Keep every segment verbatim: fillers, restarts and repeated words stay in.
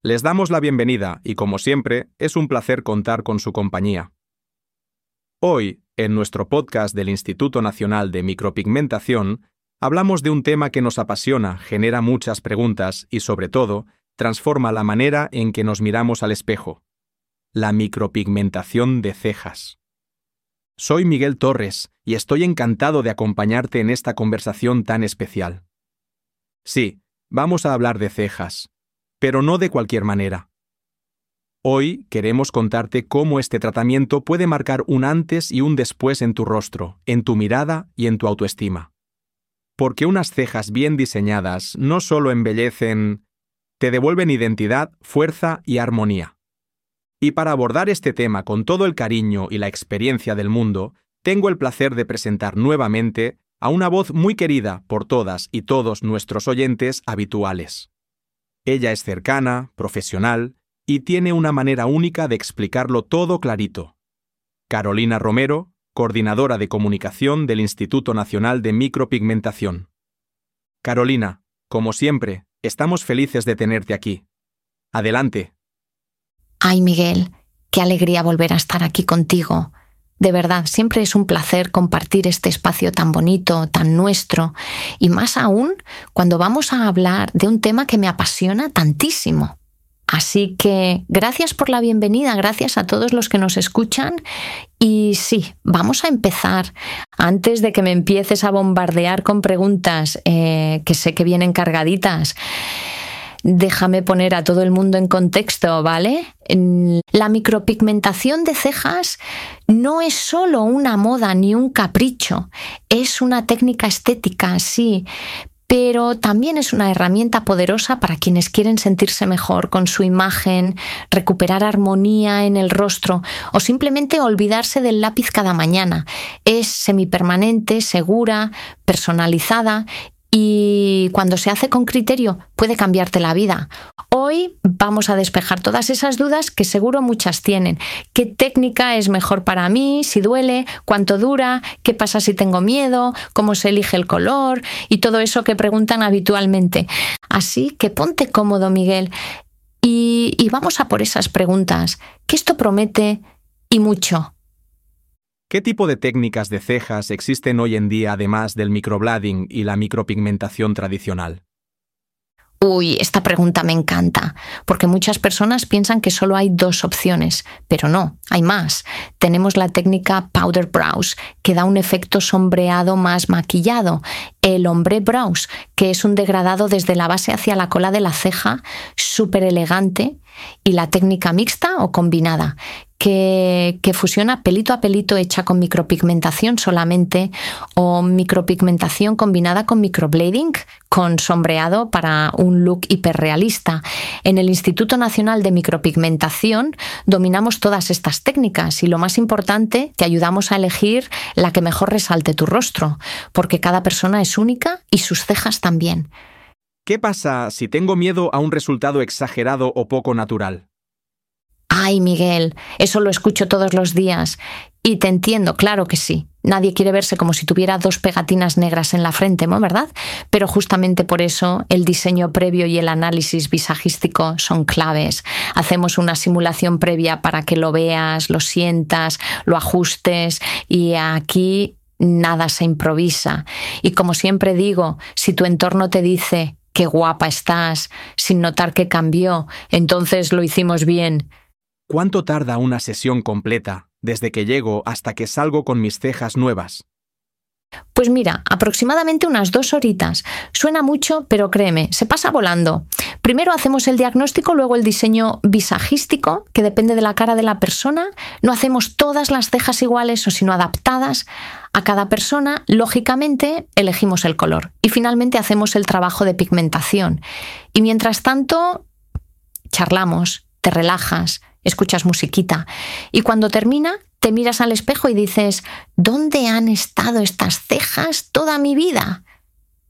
Les damos la bienvenida y, como siempre, es un placer contar con su compañía. Hoy, en nuestro podcast del Instituto Nacional de Micropigmentación, hablamos de un tema que nos apasiona, genera muchas preguntas y, sobre todo, transforma la manera en que nos miramos al espejo: la micropigmentación de cejas. Soy Miguel Torres y estoy encantado de acompañarte en esta conversación tan especial. Sí, vamos a hablar de cejas, pero no de cualquier manera. Hoy queremos contarte cómo este tratamiento puede marcar un antes y un después en tu rostro, en tu mirada y en tu autoestima. Porque unas cejas bien diseñadas no solo embellecen, te devuelven identidad, fuerza y armonía. Y para abordar este tema con todo el cariño y la experiencia del mundo, tengo el placer de presentar nuevamente a una voz muy querida por todas y todos nuestros oyentes habituales. Ella es cercana, profesional y tiene una manera única de explicarlo todo clarito. Carolina Romero, coordinadora de comunicación del Instituto Nacional de Micropigmentación. Carolina, como siempre, estamos felices de tenerte aquí. Adelante. Ay, Miguel, qué alegría volver a estar aquí contigo. De verdad, siempre es un placer compartir este espacio tan bonito, tan nuestro, y más aún cuando vamos a hablar de un tema que me apasiona tantísimo. Así que gracias por la bienvenida, gracias a todos los que nos escuchan. Y sí, vamos a empezar. Antes de que me empieces a bombardear con preguntas, eh, que sé que vienen cargaditas, déjame poner a todo el mundo en contexto, ¿vale? La micropigmentación de cejas no es solo una moda ni un capricho, es una técnica estética, sí, pero también es una herramienta poderosa para quienes quieren sentirse mejor con su imagen, recuperar armonía en el rostro o simplemente olvidarse del lápiz cada mañana. Es semipermanente, segura, personalizada y cuando se hace con criterio puede cambiarte la vida. Hoy vamos a despejar todas esas dudas que seguro muchas tienen. ¿Qué técnica es mejor para mí? ¿Si duele? ¿Cuánto dura? ¿Qué pasa si tengo miedo? ¿Cómo se elige el color? Y todo eso que preguntan habitualmente. Así que ponte cómodo, Miguel, y, y vamos a por esas preguntas, que esto promete y mucho. ¿Qué tipo de técnicas de cejas existen hoy en día además del microblading y la micropigmentación tradicional? Uy, esta pregunta me encanta, porque muchas personas piensan que solo hay dos opciones, pero no, hay más. Tenemos la técnica Powder Brows, que da un efecto sombreado más maquillado, el Ombre Brows, que es un degradado desde la base hacia la cola de la ceja, súper elegante, y la técnica mixta o combinada, que, que fusiona pelito a pelito hecha con micropigmentación solamente o micropigmentación combinada con microblading, con sombreado para un look hiperrealista. En el Instituto Nacional de Micropigmentación dominamos todas estas técnicas y lo más importante, te ayudamos a elegir la que mejor resalte tu rostro, porque cada persona es única y sus cejas también. ¿Qué pasa si tengo miedo a un resultado exagerado o poco natural? Ay, Miguel, eso lo escucho todos los días. Y te entiendo, claro que sí. Nadie quiere verse como si tuviera dos pegatinas negras en la frente, ¿no? ¿Verdad? Pero justamente por eso el diseño previo y el análisis visajístico son claves. Hacemos una simulación previa para que lo veas, lo sientas, lo ajustes, y aquí nada se improvisa. Y como siempre digo, si tu entorno te dice qué guapa estás, sin notar que cambió, entonces lo hicimos bien. ¿Cuánto tarda una sesión completa, desde que llego hasta que salgo con mis cejas nuevas? Pues mira, aproximadamente unas dos horitas. Suena mucho, pero créeme, se pasa volando. Primero hacemos el diagnóstico, luego el diseño visajístico, que depende de la cara de la persona. No hacemos todas las cejas iguales, o sino adaptadas a cada persona. Lógicamente, elegimos el color. Y finalmente hacemos el trabajo de pigmentación. Y mientras tanto, charlamos, te relajas, escuchas musiquita. Y cuando termina, te miras al espejo y dices: ¿dónde han estado estas cejas toda mi vida?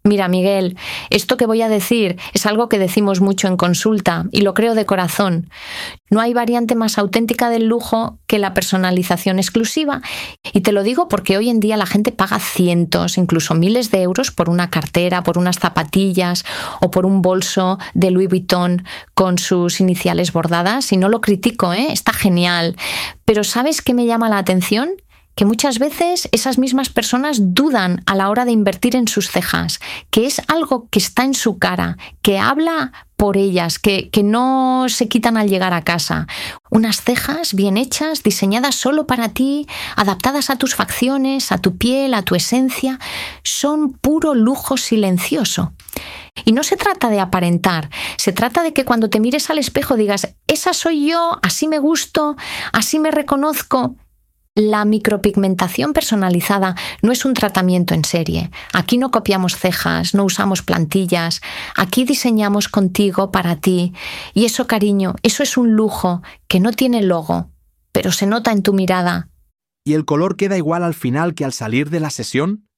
Mira, Miguel, esto que voy a decir es algo que decimos mucho en consulta y lo creo de corazón. No hay variante más auténtica del lujo que la personalización exclusiva. Y te lo digo porque hoy en día la gente paga cientos, incluso miles de euros por una cartera, por unas zapatillas o por un bolso de Louis Vuitton con sus iniciales bordadas. Y no lo critico, ¿eh? Está genial. Pero ¿sabes qué me llama la atención? Que muchas veces esas mismas personas dudan a la hora de invertir en sus cejas, que es algo que está en su cara, que habla por ellas, que, que no se quitan al llegar a casa. Unas cejas bien hechas, diseñadas solo para ti, adaptadas a tus facciones, a tu piel, a tu esencia, son puro lujo silencioso. Y no se trata de aparentar, se trata de que cuando te mires al espejo digas, esa soy yo, así me gusto, así me reconozco. La micropigmentación personalizada no es un tratamiento en serie. Aquí no copiamos cejas, no usamos plantillas. Aquí diseñamos contigo, para ti. Y eso, cariño, eso es un lujo que no tiene logo, pero se nota en tu mirada. ¿Y el color queda igual al final que al salir de la sesión?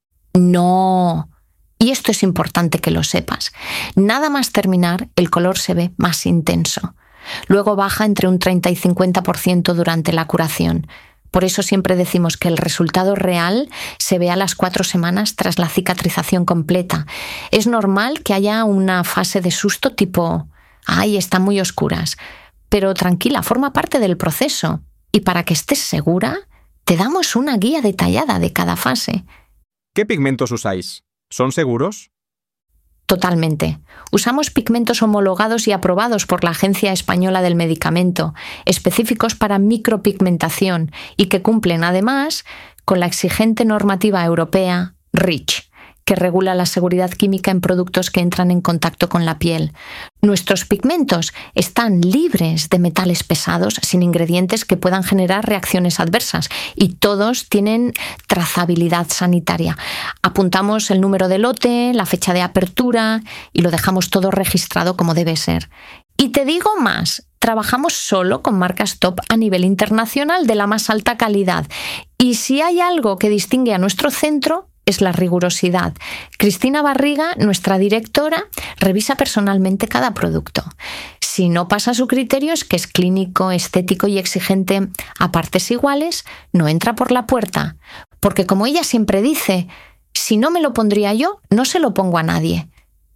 No. Y esto es importante que lo sepas. Nada más terminar, el color se ve más intenso. Luego baja entre un treinta y cincuenta por ciento durante la curación. Por eso siempre decimos que el resultado real se ve a las cuatro semanas tras la cicatrización completa. Es normal que haya una fase de susto tipo, ¡ay, están muy oscuras! Pero tranquila, forma parte del proceso. Y para que estés segura, te damos una guía detallada de cada fase. ¿Qué pigmentos usáis? ¿Son seguros? Totalmente. Usamos pigmentos homologados y aprobados por la Agencia Española del Medicamento, específicos para micropigmentación y que cumplen además con la exigente normativa europea REACH, que regula la seguridad química en productos que entran en contacto con la piel. Nuestros pigmentos están libres de metales pesados, sin ingredientes que puedan generar reacciones adversas, y todos tienen trazabilidad sanitaria. Apuntamos el número de lote, la fecha de apertura y lo dejamos todo registrado como debe ser. Y te digo más, trabajamos solo con marcas top a nivel internacional de la más alta calidad. Y si hay algo que distingue a nuestro centro, es la rigurosidad. Cristina Barriga, nuestra directora, revisa personalmente cada producto. Si no pasa su criterio, es que es clínico, estético y exigente a partes iguales, no entra por la puerta. Porque como ella siempre dice, si no me lo pondría yo, no se lo pongo a nadie.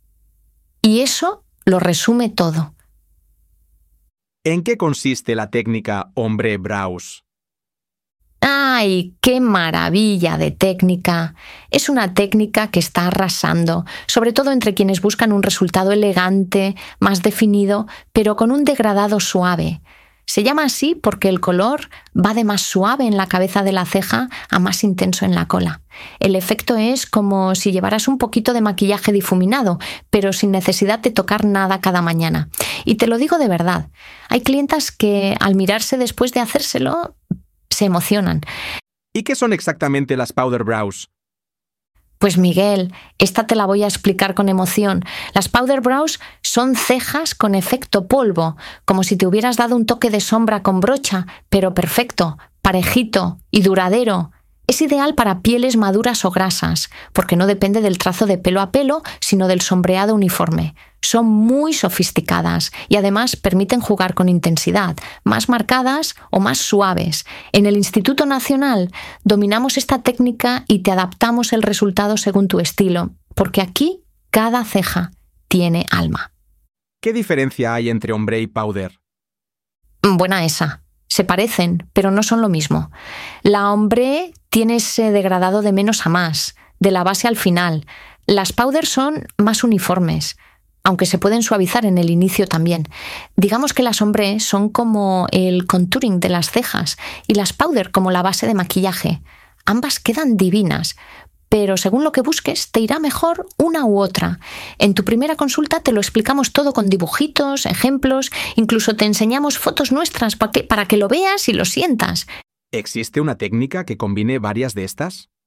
Y eso lo resume todo. ¿En qué consiste la técnica Ombre Brows? ¡Ay, qué maravilla de técnica! Es una técnica que está arrasando, sobre todo entre quienes buscan un resultado elegante, más definido, pero con un degradado suave. Se llama así porque el color va de más suave en la cabeza de la ceja a más intenso en la cola. El efecto es como si llevaras un poquito de maquillaje difuminado, pero sin necesidad de tocar nada cada mañana. Y te lo digo de verdad, hay clientas que al mirarse después de hacérselo se emocionan. ¿Y qué son exactamente las Powder Brows? Pues Miguel, esta te la voy a explicar con emoción. Las Powder Brows son cejas con efecto polvo, como si te hubieras dado un toque de sombra con brocha, pero perfecto, parejito y duradero. Es ideal para pieles maduras o grasas, porque no depende del trazo de pelo a pelo, sino del sombreado uniforme. Son muy sofisticadas y además permiten jugar con intensidad, más marcadas o más suaves. En el Instituto Nacional dominamos esta técnica y te adaptamos el resultado según tu estilo, porque aquí cada ceja tiene alma. ¿Qué diferencia hay entre ombre y powder? Buena esa. Se parecen, pero no son lo mismo. La ombre tiene ese degradado de menos a más, de la base al final. Las powder son más uniformes, aunque se pueden suavizar en el inicio también. Digamos que las ombre son como el contouring de las cejas y las powder como la base de maquillaje. Ambas quedan divinas, pero según lo que busques te irá mejor una u otra. En tu primera consulta te lo explicamos todo con dibujitos, ejemplos, incluso te enseñamos fotos nuestras para que, para que lo veas y lo sientas. ¿Existe una técnica que combine varias de estas?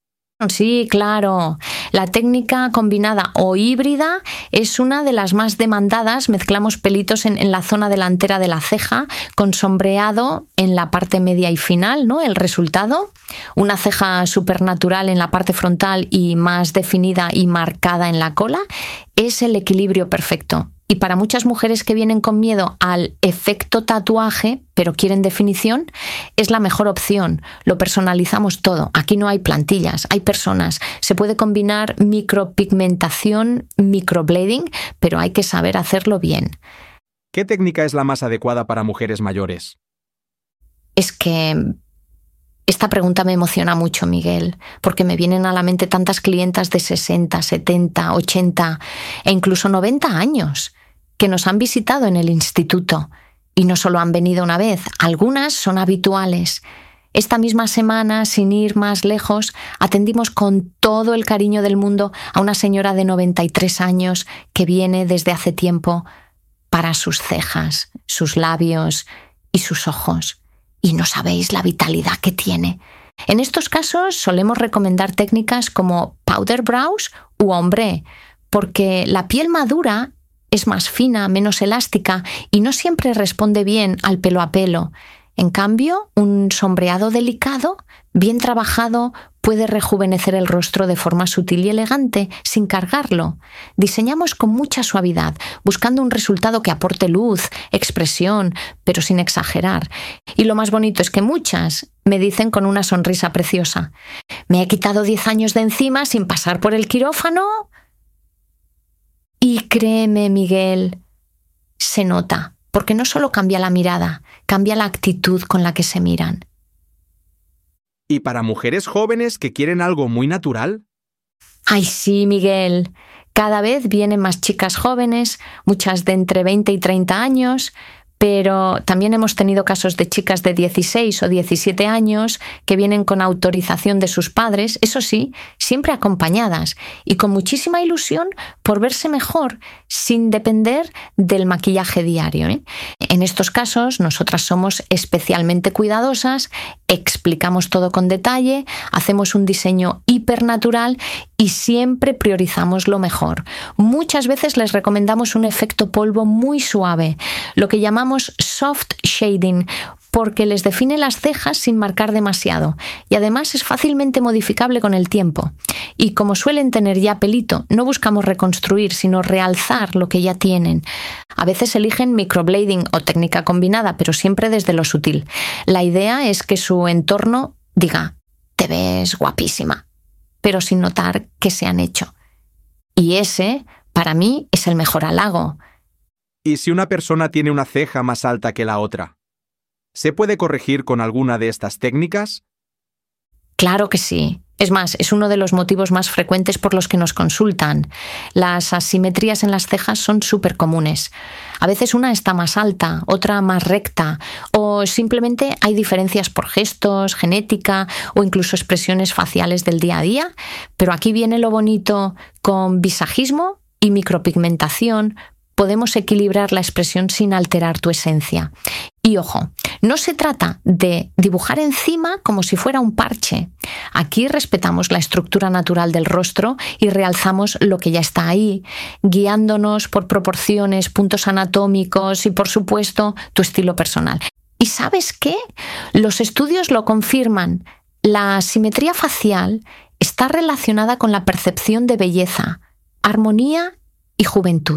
Sí, claro. La técnica combinada o híbrida es una de las más demandadas. Mezclamos pelitos en, en la zona delantera de la ceja con sombreado en la parte media y final, ¿no? El resultado, una ceja supernatural en la parte frontal y más definida y marcada en la cola, es el equilibrio perfecto. Y para muchas mujeres que vienen con miedo al efecto tatuaje, pero quieren definición, es la mejor opción. Lo personalizamos todo. Aquí no hay plantillas, hay personas. Se puede combinar micropigmentación, microblading, pero hay que saber hacerlo bien. ¿Qué técnica es la más adecuada para mujeres mayores? Es que esta pregunta me emociona mucho, Miguel, porque me vienen a la mente tantas clientas de sesenta, setenta, ochenta e incluso noventa años que nos han visitado en el instituto. Y no solo han venido una vez, algunas son habituales. Esta misma semana, sin ir más lejos, atendimos con todo el cariño del mundo a una señora de noventa y tres años que viene desde hace tiempo para sus cejas, sus labios y sus ojos. Y no sabéis la vitalidad que tiene. En estos casos solemos recomendar técnicas como powder brows u ombre, porque la piel madura es más fina, menos elástica y no siempre responde bien al pelo a pelo. En cambio, un sombreado delicado, bien trabajado, puede rejuvenecer el rostro de forma sutil y elegante, sin cargarlo. Diseñamos con mucha suavidad, buscando un resultado que aporte luz, expresión, pero sin exagerar. Y lo más bonito es que muchas me dicen con una sonrisa preciosa: me he quitado diez años de encima sin pasar por el quirófano. Y créeme, Miguel, se nota, porque no solo cambia la mirada, cambia la actitud con la que se miran. ¿Y para mujeres jóvenes que quieren algo muy natural? Ay, sí, Miguel. Cada vez vienen más chicas jóvenes, muchas de entre veinte y treinta años, pero también hemos tenido casos de chicas de dieciséis o diecisiete años que vienen con autorización de sus padres, eso sí, siempre acompañadas y con muchísima ilusión por verse mejor, sin depender del maquillaje diario, ¿eh? En estos casos, nosotras somos especialmente cuidadosas, explicamos todo con detalle, hacemos un diseño hipernatural y siempre priorizamos lo mejor. Muchas veces les recomendamos un efecto polvo muy suave, lo que llamamos soft shading, porque les define las cejas sin marcar demasiado y además es fácilmente modificable con el tiempo. Y como suelen tener ya pelito, no buscamos reconstruir, sino realzar lo que ya tienen. A veces eligen microblading o técnica combinada, pero siempre desde lo sutil. La idea es que su entorno diga: te ves guapísima, pero sin notar que se han hecho. Y ese, para mí, es el mejor halago. ¿Y si una persona tiene una ceja más alta que la otra? ¿Se puede corregir con alguna de estas técnicas? Claro que sí. Es más, es uno de los motivos más frecuentes por los que nos consultan. Las asimetrías en las cejas son súper comunes. A veces una está más alta, otra más recta, o simplemente hay diferencias por gestos, genética o incluso expresiones faciales del día a día. Pero aquí viene lo bonito: con visajismo y micropigmentación podemos equilibrar la expresión sin alterar tu esencia. Y ojo, no se trata de dibujar encima como si fuera un parche. Aquí respetamos la estructura natural del rostro y realzamos lo que ya está ahí, guiándonos por proporciones, puntos anatómicos y, por supuesto, tu estilo personal. ¿Y sabes qué? Los estudios lo confirman. La simetría facial está relacionada con la percepción de belleza, armonía y juventud.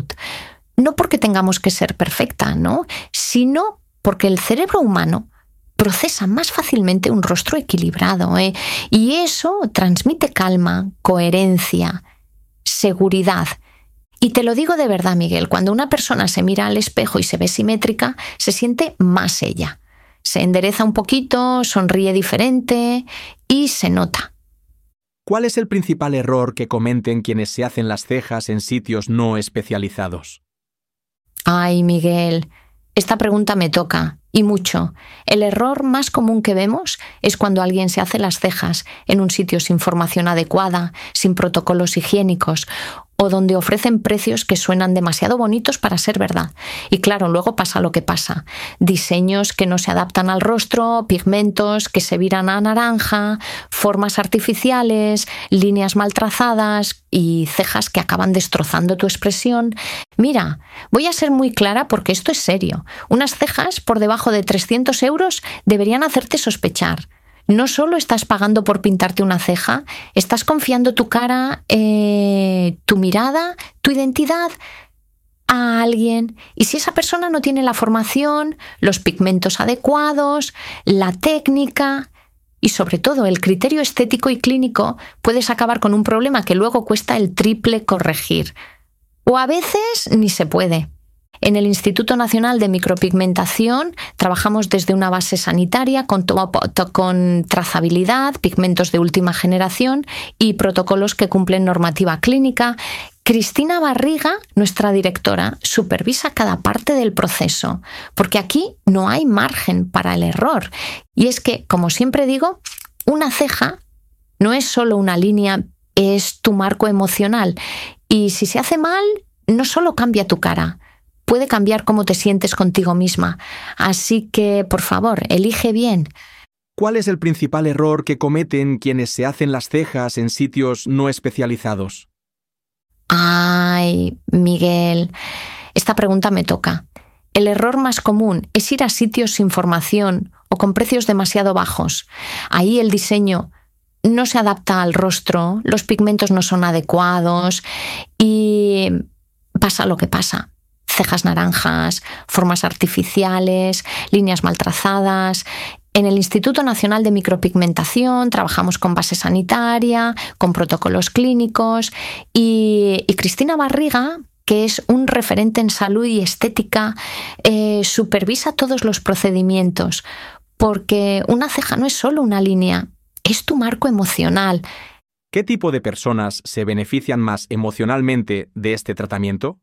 No porque tengamos que ser perfecta, ¿no? Sino porque el cerebro humano procesa más fácilmente un rostro equilibrado, ¿eh? Y eso transmite calma, coherencia, seguridad. Y te lo digo de verdad, Miguel, cuando una persona se mira al espejo y se ve simétrica, se siente más ella. Se endereza un poquito, sonríe diferente y se nota. ¿Cuál es el principal error que cometen quienes se hacen las cejas en sitios no especializados? Ay, Miguel, esta pregunta me toca Y mucho. El error más común que vemos es cuando alguien se hace las cejas en un sitio sin formación adecuada, sin protocolos higiénicos, o donde ofrecen precios que suenan demasiado bonitos para ser verdad. Y claro, luego pasa lo que pasa. Diseños que no se adaptan al rostro, pigmentos que se viran a naranja, formas artificiales, líneas mal trazadas y cejas que acaban destrozando tu expresión. Mira, voy a ser muy clara porque esto es serio. Unas cejas por debajo de trescientos euros deberían hacerte sospechar. No solo estás pagando por pintarte una ceja, estás confiando tu cara, eh, tu mirada, tu identidad a alguien. Y si esa persona no tiene la formación, los pigmentos adecuados, la técnica y sobre todo el criterio estético y clínico, puedes acabar con un problema que luego cuesta el triple corregir. O a veces ni se puede. En el Instituto Nacional de Micropigmentación trabajamos desde una base sanitaria con, con trazabilidad, pigmentos de última generación y protocolos que cumplen normativa clínica. Cristina Barriga, nuestra directora, supervisa cada parte del proceso, porque aquí no hay margen para el error. Y es que, como siempre digo, una ceja no es solo una línea, es tu marco emocional. Y si se hace mal, no solo cambia tu cara, puede cambiar cómo te sientes contigo misma. Así que, por favor, elige bien. ¿Cuál es el principal error que cometen quienes se hacen las cejas en sitios no especializados? Ay, Miguel, esta pregunta me toca. El error más común es ir a sitios sin formación o con precios demasiado bajos. Ahí el diseño no se adapta al rostro, los pigmentos no son adecuados y pasa lo que pasa. Cejas naranjas, formas artificiales, líneas mal trazadas. En el Instituto Nacional de Micropigmentación trabajamos con base sanitaria, con protocolos clínicos y, y Cristina Barriga, que es un referente en salud y estética, eh, supervisa todos los procedimientos, porque una ceja no es solo una línea, es tu marco emocional. ¿Qué tipo de personas se benefician más emocionalmente de este tratamiento?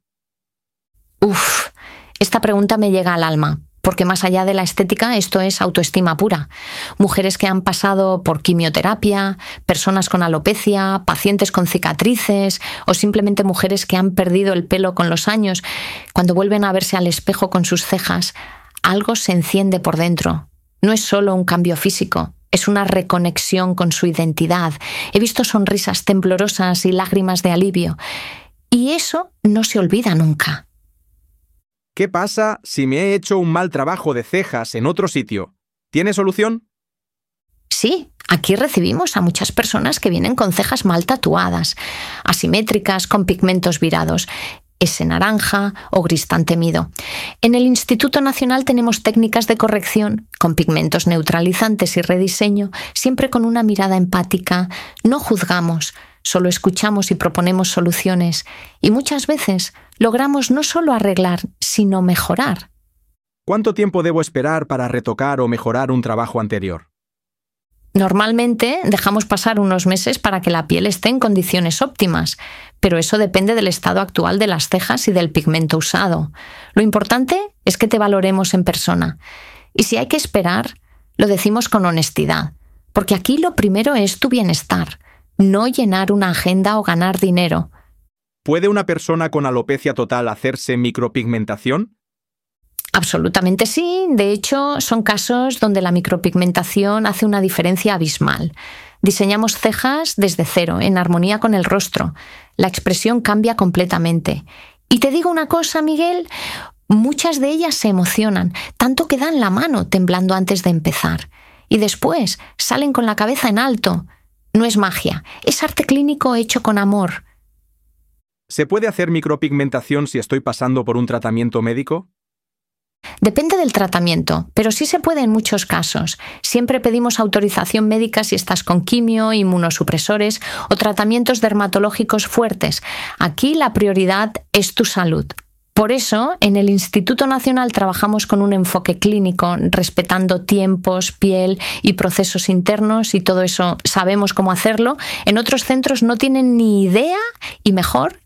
Uf, esta pregunta me llega al alma, porque más allá de la estética esto es autoestima pura. Mujeres que han pasado por quimioterapia, personas con alopecia, pacientes con cicatrices o simplemente mujeres que han perdido el pelo con los años, cuando vuelven a verse al espejo con sus cejas, algo se enciende por dentro. No es solo un cambio físico, es una reconexión con su identidad. He visto sonrisas temblorosas y lágrimas de alivio, y eso no se olvida nunca. ¿Qué pasa si me he hecho un mal trabajo de cejas en otro sitio? ¿Tiene solución? Sí, aquí recibimos a muchas personas que vienen con cejas mal tatuadas, asimétricas, con pigmentos virados, ese naranja o gris tan temido. En el Instituto Nacional tenemos técnicas de corrección con pigmentos neutralizantes y rediseño, siempre con una mirada empática. No juzgamos, solo escuchamos y proponemos soluciones. Y muchas veces logramos no solo arreglar, sino mejorar. ¿Cuánto tiempo debo esperar para retocar o mejorar un trabajo anterior? Normalmente dejamos pasar unos meses para que la piel esté en condiciones óptimas, pero eso depende del estado actual de las cejas y del pigmento usado. Lo importante es que te valoremos en persona. Y si hay que esperar, lo decimos con honestidad, porque aquí lo primero es tu bienestar, no llenar una agenda o ganar dinero. ¿Puede una persona con alopecia total hacerse micropigmentación? Absolutamente sí. De hecho, son casos donde la micropigmentación hace una diferencia abismal. Diseñamos cejas desde cero, en armonía con el rostro. La expresión cambia completamente. Y te digo una cosa, Miguel, muchas de ellas se emocionan, tanto que dan la mano temblando antes de empezar. Y después salen con la cabeza en alto. No es magia, es arte clínico hecho con amor. ¿Se puede hacer micropigmentación si estoy pasando por un tratamiento médico? Depende del tratamiento, pero sí se puede en muchos casos. Siempre pedimos autorización médica si estás con quimio, inmunosupresores o tratamientos dermatológicos fuertes. Aquí la prioridad es tu salud. Por eso, en el Instituto Nacional trabajamos con un enfoque clínico, respetando tiempos, piel y procesos internos, y todo eso sabemos cómo hacerlo. En otros centros no tienen ni idea y mejor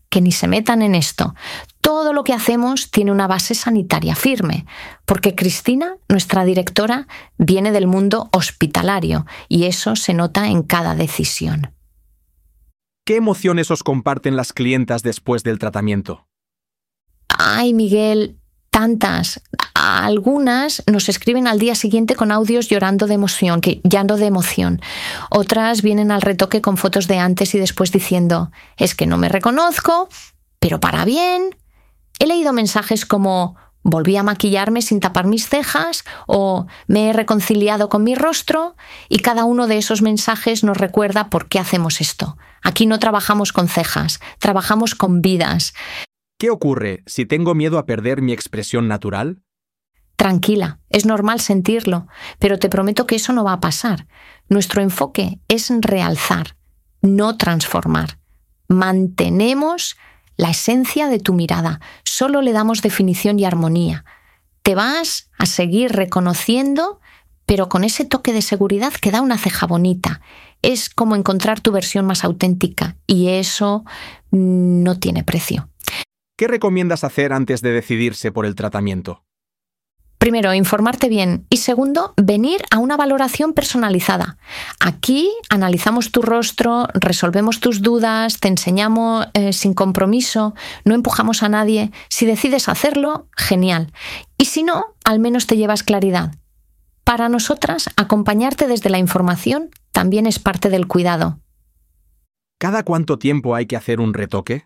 que ni se metan en esto. Todo lo que hacemos tiene una base sanitaria firme, porque Cristina, nuestra directora, viene del mundo hospitalario y eso se nota en cada decisión. ¿Qué emociones os comparten las clientas después del tratamiento? Ay, Miguel, tantas. Algunas nos escriben al día siguiente con audios llorando de emoción, que llanto de emoción. Otras vienen al retoque con fotos de antes y después diciendo, es que no me reconozco, pero para bien. He leído mensajes como, volví a maquillarme sin tapar mis cejas o me he reconciliado con mi rostro, y cada uno de esos mensajes nos recuerda por qué hacemos esto. Aquí no trabajamos con cejas, trabajamos con vidas. ¿Qué ocurre si tengo miedo a perder mi expresión natural? Tranquila, es normal sentirlo, pero te prometo que eso no va a pasar. Nuestro enfoque es realzar, no transformar. Mantenemos la esencia de tu mirada, solo le damos definición y armonía. Te vas a seguir reconociendo, pero con ese toque de seguridad que da una ceja bonita. Es como encontrar tu versión más auténtica y eso no tiene precio. ¿Qué recomiendas hacer antes de decidirse por el tratamiento? Primero, informarte bien y segundo, venir a una valoración personalizada. Aquí analizamos tu rostro, resolvemos tus dudas, te enseñamos eh, sin compromiso, no empujamos a nadie. Si decides hacerlo, genial. Y si no, al menos te llevas claridad. Para nosotras, acompañarte desde la información también es parte del cuidado. ¿Cada cuánto tiempo hay que hacer un retoque?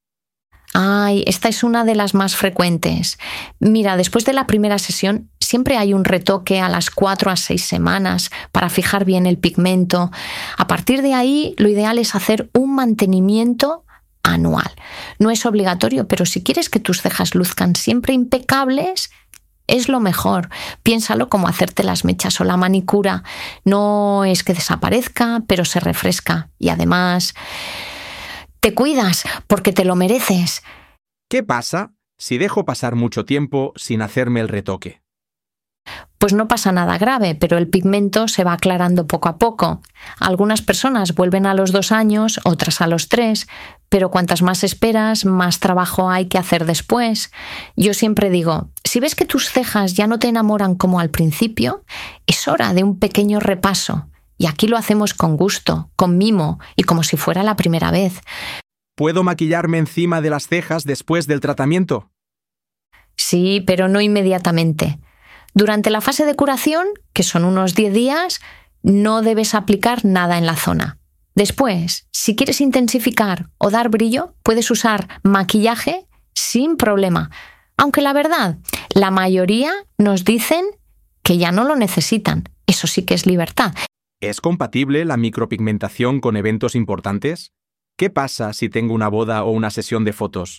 Ay, esta es una de las más frecuentes. Mira, después de la primera sesión siempre hay un retoque a las cuatro a seis semanas para fijar bien el pigmento. A partir de ahí, lo ideal es hacer un mantenimiento anual. No es obligatorio, pero si quieres que tus cejas luzcan siempre impecables, es lo mejor. Piénsalo como hacerte las mechas o la manicura. No es que desaparezca, pero se refresca. Y además, te cuidas porque te lo mereces. ¿Qué pasa si dejo pasar mucho tiempo sin hacerme el retoque? Pues no pasa nada grave, pero el pigmento se va aclarando poco a poco. Algunas personas vuelven a los dos años, otras a los tres, pero cuantas más esperas, más trabajo hay que hacer después. Yo siempre digo, si ves que tus cejas ya no te enamoran como al principio, es hora de un pequeño repaso. Y aquí lo hacemos con gusto, con mimo y como si fuera la primera vez. ¿Puedo maquillarme encima de las cejas después del tratamiento? Sí, pero no inmediatamente. Durante la fase de curación, que son unos diez días, no debes aplicar nada en la zona. Después, si quieres intensificar o dar brillo, puedes usar maquillaje sin problema. Aunque la verdad, la mayoría nos dicen que ya no lo necesitan. Eso sí que es libertad. ¿Es compatible la micropigmentación con eventos importantes? ¿Qué pasa si tengo una boda o una sesión de fotos?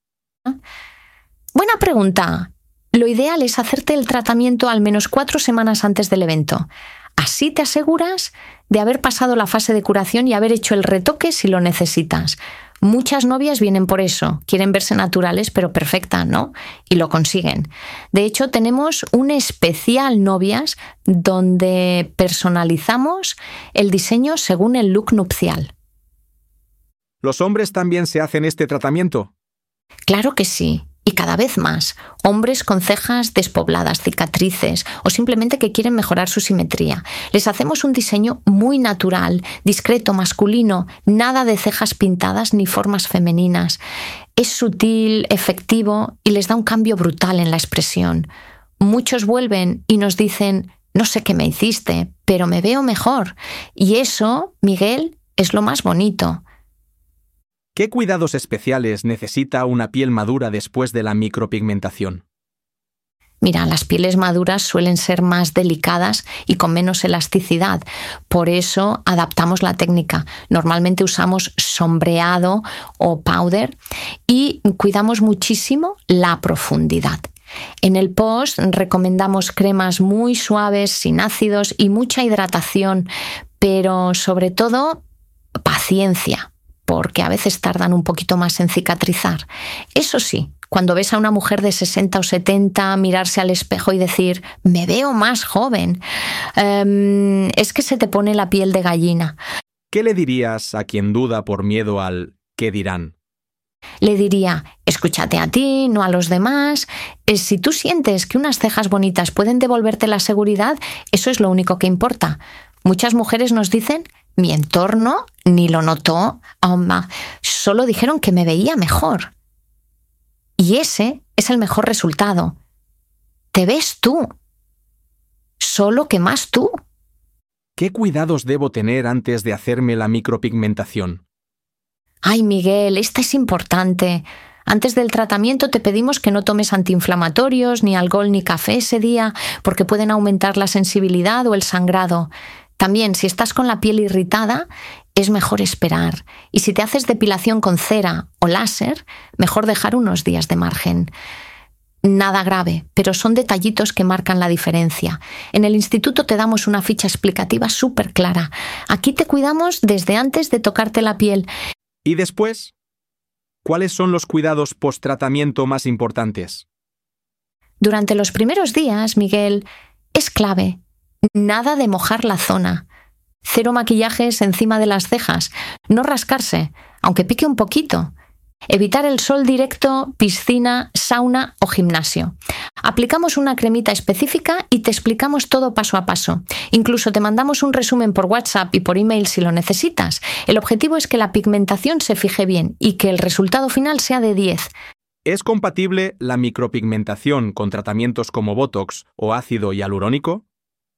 Buena pregunta. Lo ideal es hacerte el tratamiento al menos cuatro semanas antes del evento. Así te aseguras de haber pasado la fase de curación y haber hecho el retoque si lo necesitas. Muchas novias vienen por eso, quieren verse naturales pero perfectas, ¿no? Y lo consiguen. De hecho, tenemos un especial novias donde personalizamos el diseño según el look nupcial. ¿Los hombres también se hacen este tratamiento? Claro que sí. Y cada vez más, hombres con cejas despobladas, cicatrices o simplemente que quieren mejorar su simetría. Les hacemos un diseño muy natural, discreto, masculino, nada de cejas pintadas ni formas femeninas. Es sutil, efectivo y les da un cambio brutal en la expresión. Muchos vuelven y nos dicen, no sé qué me hiciste, pero me veo mejor. Y eso, Miguel, es lo más bonito. ¿Qué cuidados especiales necesita una piel madura después de la micropigmentación? Mira, las pieles maduras suelen ser más delicadas y con menos elasticidad. Por eso adaptamos la técnica. Normalmente usamos sombreado o powder y cuidamos muchísimo la profundidad. En el post recomendamos cremas muy suaves, sin ácidos y mucha hidratación, pero sobre todo paciencia, porque a veces tardan un poquito más en cicatrizar. Eso sí, cuando ves a una mujer de sesenta o setenta mirarse al espejo y decir, me veo más joven, um, es que se te pone la piel de gallina. ¿Qué le dirías a quien duda por miedo al ¿qué dirán? Le diría, escúchate a ti, no a los demás. Si tú sientes que unas cejas bonitas pueden devolverte la seguridad, eso es lo único que importa. Muchas mujeres nos dicen, mi entorno ni lo notó, oh, solo dijeron que me veía mejor. Y ese es el mejor resultado. Te ves tú. Solo que más tú. ¿Qué cuidados debo tener antes de hacerme la micropigmentación? Ay, Miguel, esta es importante. Antes del tratamiento te pedimos que no tomes antiinflamatorios, ni alcohol ni café ese día, porque pueden aumentar la sensibilidad o el sangrado. También, si estás con la piel irritada, es mejor esperar. Y si te haces depilación con cera o láser, mejor dejar unos días de margen. Nada grave, pero son detallitos que marcan la diferencia. En el instituto te damos una ficha explicativa súper clara. Aquí te cuidamos desde antes de tocarte la piel. ¿Y después? ¿Cuáles son los cuidados post-tratamiento más importantes? Durante los primeros días, Miguel, es clave. Nada de mojar la zona. Cero maquillajes encima de las cejas. No rascarse, aunque pique un poquito. Evitar el sol directo, piscina, sauna o gimnasio. Aplicamos una cremita específica y te explicamos todo paso a paso. Incluso te mandamos un resumen por WhatsApp y por email si lo necesitas. El objetivo es que la pigmentación se fije bien y que el resultado final sea de diez. ¿Es compatible la micropigmentación con tratamientos como Botox o ácido hialurónico?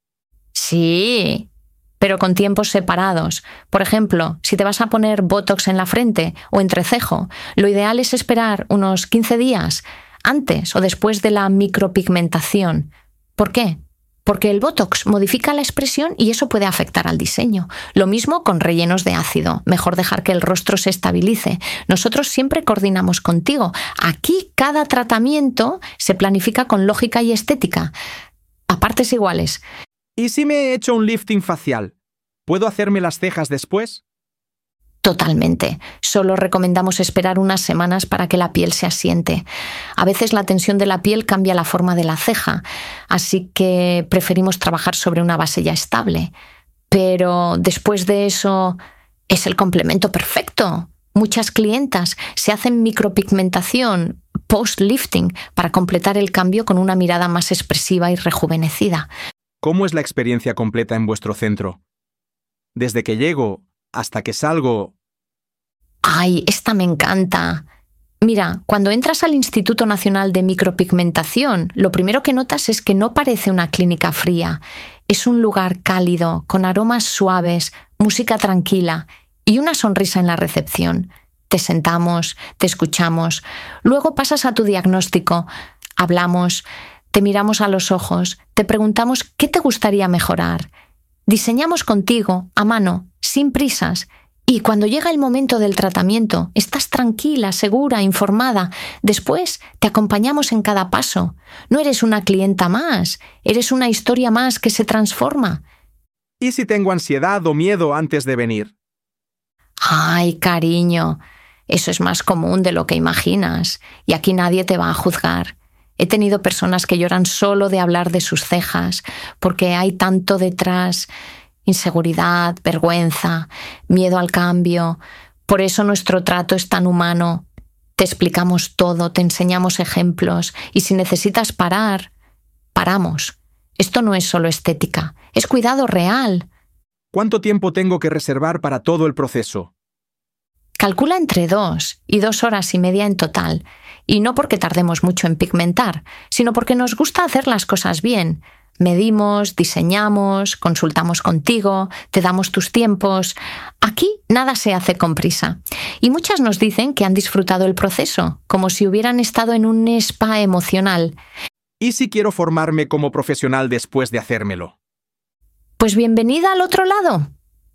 Sí, pero con tiempos separados. Por ejemplo, si te vas a poner Botox en la frente o entrecejo, lo ideal es esperar unos quince días antes o después de la micropigmentación. ¿Por qué? Porque el Botox modifica la expresión y eso puede afectar al diseño. Lo mismo con rellenos de ácido. Mejor dejar que el rostro se estabilice. Nosotros siempre coordinamos contigo. Aquí cada tratamiento se planifica con lógica y estética, a partes iguales. ¿Y si me he hecho un lifting facial? ¿Puedo hacerme las cejas después? Totalmente. Solo recomendamos esperar unas semanas para que la piel se asiente. A veces la tensión de la piel cambia la forma de la ceja, así que preferimos trabajar sobre una base ya estable. Pero después de eso, es el complemento perfecto. Muchas clientas se hacen micropigmentación post-lifting para completar el cambio con una mirada más expresiva y rejuvenecida. ¿Cómo es la experiencia completa en vuestro centro? Desde que llego hasta que salgo... ¡Ay, esta me encanta! Mira, cuando entras al Instituto Nacional de Micropigmentación, lo primero que notas es que no parece una clínica fría. Es un lugar cálido, con aromas suaves, música tranquila y una sonrisa en la recepción. Te sentamos, te escuchamos. Luego pasas a tu diagnóstico. Hablamos... Te miramos a los ojos, te preguntamos qué te gustaría mejorar. Diseñamos contigo, a mano, sin prisas. Y cuando llega el momento del tratamiento, estás tranquila, segura, informada. Después te acompañamos en cada paso. No eres una clienta más, eres una historia más que se transforma. ¿Y si tengo ansiedad o miedo antes de venir? Ay, cariño, eso es más común de lo que imaginas. Y aquí nadie te va a juzgar. He tenido personas que lloran solo de hablar de sus cejas, porque hay tanto detrás, inseguridad, vergüenza, miedo al cambio. Por eso nuestro trato es tan humano. Te explicamos todo, te enseñamos ejemplos, y si necesitas parar, paramos. Esto no es solo estética, es cuidado real. ¿Cuánto tiempo tengo que reservar para todo el proceso? Calcula entre dos y dos horas y media en total. Y no porque tardemos mucho en pigmentar, sino porque nos gusta hacer las cosas bien. Medimos, diseñamos, consultamos contigo, te damos tus tiempos. Aquí nada se hace con prisa. Y muchas nos dicen que han disfrutado el proceso, como si hubieran estado en un spa emocional. ¿Y si quiero formarme como profesional después de hacérmelo? Pues bienvenida al otro lado.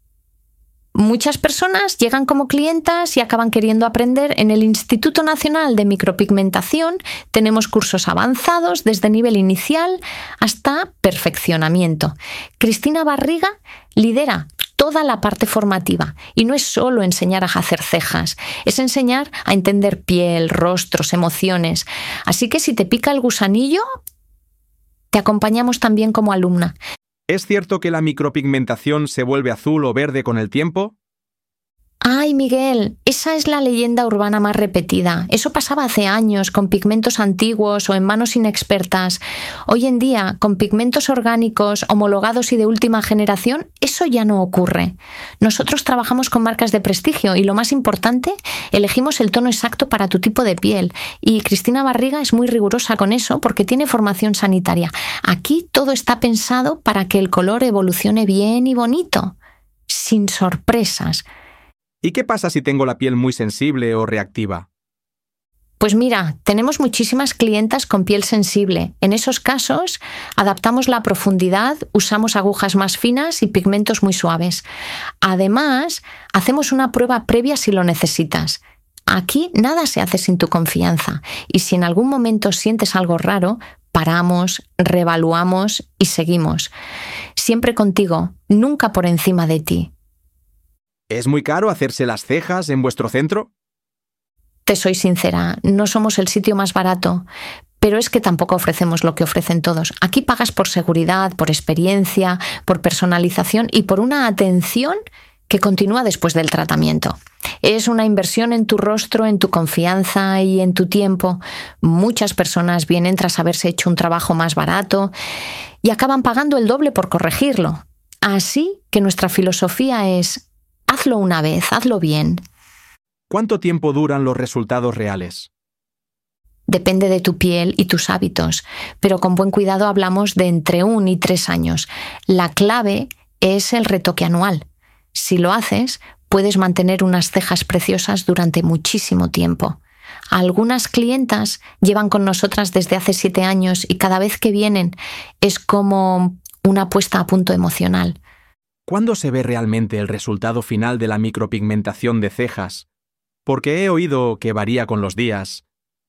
Muchas personas llegan como clientas y acaban queriendo aprender. En el Instituto Nacional de Micropigmentación tenemos cursos avanzados desde nivel inicial hasta perfeccionamiento. Cristina Barriga lidera toda la parte formativa y no es solo enseñar a hacer cejas, es enseñar a entender piel, rostros, emociones. Así que si te pica el gusanillo, te acompañamos también como alumna. ¿Es cierto que la micropigmentación se vuelve azul o verde con el tiempo? Ay, Miguel, esa es la leyenda urbana más repetida. Eso pasaba hace años con pigmentos antiguos o en manos inexpertas. Hoy en día, con pigmentos orgánicos, homologados y de última generación, eso ya no ocurre. Nosotros trabajamos con marcas de prestigio y, lo más importante, elegimos el tono exacto para tu tipo de piel. Y Cristina Barriga es muy rigurosa con eso porque tiene formación sanitaria. Aquí todo está pensado para que el color evolucione bien y bonito, sin sorpresas. ¿Y qué pasa si tengo la piel muy sensible o reactiva? Pues mira, tenemos muchísimas clientas con piel sensible. En esos casos, adaptamos la profundidad, usamos agujas más finas y pigmentos muy suaves. Además, hacemos una prueba previa si lo necesitas. Aquí nada se hace sin tu confianza. Y si en algún momento sientes algo raro, paramos, reevaluamos y seguimos. Siempre contigo, nunca por encima de ti. ¿Es muy caro hacerse las cejas en vuestro centro? Te soy sincera, no somos el sitio más barato, pero es que tampoco ofrecemos lo que ofrecen todos. Aquí pagas por seguridad, por experiencia, por personalización y por una atención que continúa después del tratamiento. Es una inversión en tu rostro, en tu confianza y en tu tiempo. Muchas personas vienen tras haberse hecho un trabajo más barato y acaban pagando el doble por corregirlo. Así que nuestra filosofía es: hazlo una vez, hazlo bien. ¿Cuánto tiempo duran los resultados reales? Depende de tu piel y tus hábitos, pero con buen cuidado hablamos de entre un y tres años. La clave es el retoque anual. Si lo haces, puedes mantener unas cejas preciosas durante muchísimo tiempo. Algunas clientas llevan con nosotras desde hace siete años y cada vez que vienen es como una puesta a punto emocional. ¿Cuándo se ve realmente el resultado final de la micropigmentación de cejas? Porque he oído que varía con los días.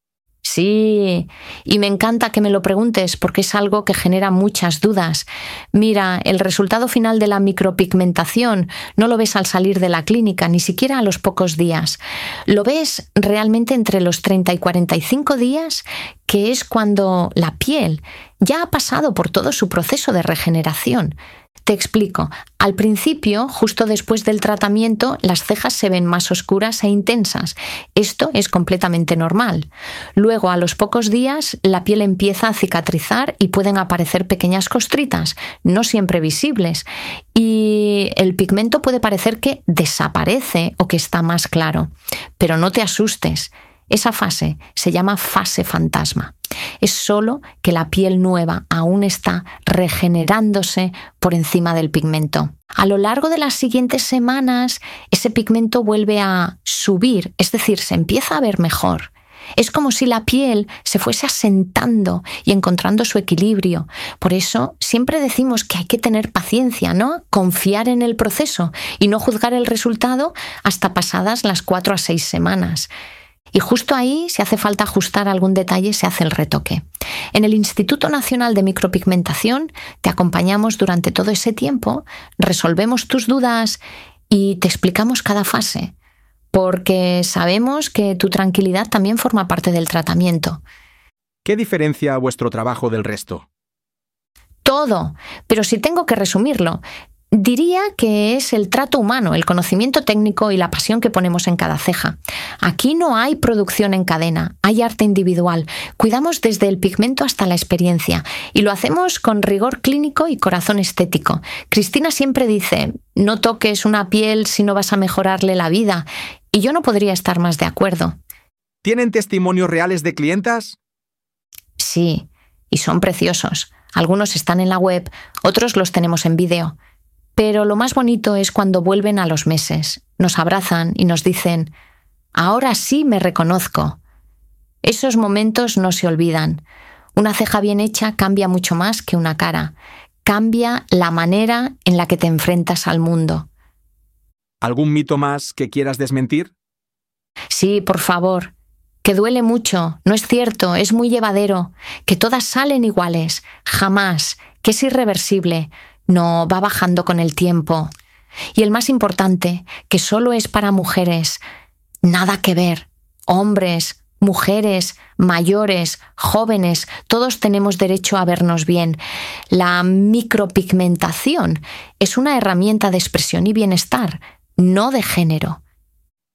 Sí, y me encanta que me lo preguntes porque es algo que genera muchas dudas. Mira, el resultado final de la micropigmentación no lo ves al salir de la clínica, ni siquiera a los pocos días. Lo ves realmente entre los treinta y cuarenta y cinco días, que es cuando la piel ya ha pasado por todo su proceso de regeneración. Te explico. Al principio, justo después del tratamiento, las cejas se ven más oscuras e intensas. Esto es completamente normal. Luego, a los pocos días, la piel empieza a cicatrizar y pueden aparecer pequeñas costritas, no siempre visibles. Y el pigmento puede parecer que desaparece o que está más claro. Pero no te asustes. Esa fase se llama fase fantasma. Es solo que la piel nueva aún está regenerándose por encima del pigmento. A lo largo de las siguientes semanas, ese pigmento vuelve a subir, es decir, se empieza a ver mejor. Es como si la piel se fuese asentando y encontrando su equilibrio. Por eso siempre decimos que hay que tener paciencia, ¿no? Confiar en el proceso y no juzgar el resultado hasta pasadas las cuatro a seis semanas. Y justo ahí, si hace falta ajustar algún detalle, se hace el retoque. En el Instituto Nacional de Micropigmentación te acompañamos durante todo ese tiempo, resolvemos tus dudas y te explicamos cada fase, porque sabemos que tu tranquilidad también forma parte del tratamiento. ¿Qué diferencia vuestro trabajo del resto? Todo, pero si tengo que resumirlo, diría que es el trato humano, el conocimiento técnico y la pasión que ponemos en cada ceja. Aquí no hay producción en cadena, hay arte individual. Cuidamos desde el pigmento hasta la experiencia y lo hacemos con rigor clínico y corazón estético. Cristina siempre dice: no toques una piel si no vas a mejorarle la vida. Y yo no podría estar más de acuerdo. ¿Tienen testimonios reales de clientas? Sí, y son preciosos. Algunos están en la web, otros los tenemos en vídeo. Pero lo más bonito es cuando vuelven a los meses, nos abrazan y nos dicen: ahora sí me reconozco. Esos momentos no se olvidan. Una ceja bien hecha cambia mucho más que una cara. Cambia la manera en la que te enfrentas al mundo. ¿Algún mito más que quieras desmentir? Sí, por favor. Que duele mucho, no es cierto, es muy llevadero. Que todas salen iguales, jamás. Que es irreversible. No, va bajando con el tiempo. Y el más importante, que solo es para mujeres. Nada que ver. Hombres, mujeres, mayores, jóvenes, todos tenemos derecho a vernos bien. La micropigmentación es una herramienta de expresión y bienestar, no de género.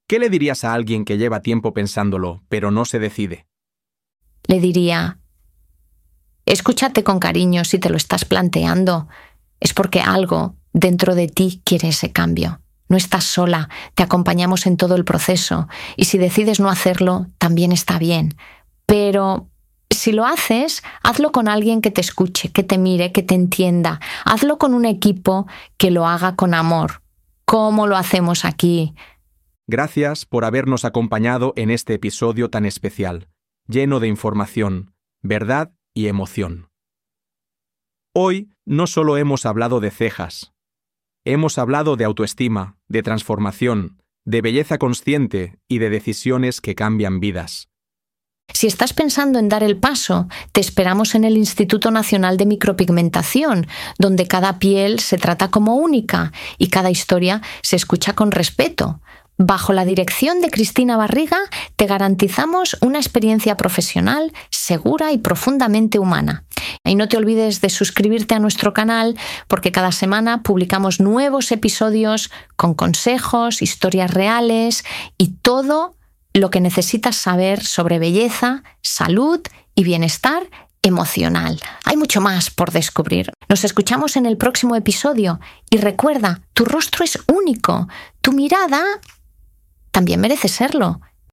¿Qué le dirías a alguien que lleva tiempo pensándolo, pero no se decide? Le diría: escúchate con cariño si te lo estás planteando. Es porque algo dentro de ti quiere ese cambio. No estás sola, te acompañamos en todo el proceso. Y si decides no hacerlo, también está bien. Pero si lo haces, hazlo con alguien que te escuche, que te mire, que te entienda. Hazlo con un equipo que lo haga con amor. ¿Cómo lo hacemos aquí? Gracias por habernos acompañado en este episodio tan especial, lleno de información, verdad y emoción. Hoy no solo hemos hablado de cejas, hemos hablado de autoestima, de transformación, de belleza consciente y de decisiones que cambian vidas. Si estás pensando en dar el paso, te esperamos en el Instituto Nacional de Micropigmentación, donde cada piel se trata como única y cada historia se escucha con respeto. Bajo la dirección de Cristina Barriga, te garantizamos una experiencia profesional, segura y profundamente humana. Y no te olvides de suscribirte a nuestro canal, porque cada semana publicamos nuevos episodios con consejos, historias reales y todo lo que necesitas saber sobre belleza, salud y bienestar emocional. Hay mucho más por descubrir. Nos escuchamos en el próximo episodio y recuerda, tu rostro es único, tu mirada también merece serlo.